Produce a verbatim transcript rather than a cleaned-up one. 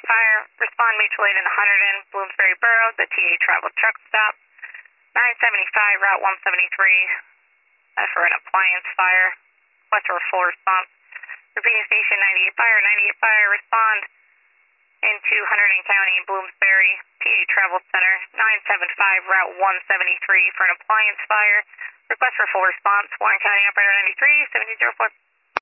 fire. Respond mutual aid in one hundred in Bloomsbury Borough, the T A travel truck stop. nine seventy-five, Route one seventy-three, uh, for an appliance fire. Request for full response. Repeating station ninety-eight fire, ninety-eight fire, respond into one hundred in County, Bloomsbury, T A Travel Center, nine seventy-five, Route one seventy-three, for an appliance fire. Request for full response. Warren County Operator ninety-three, seventeen oh four.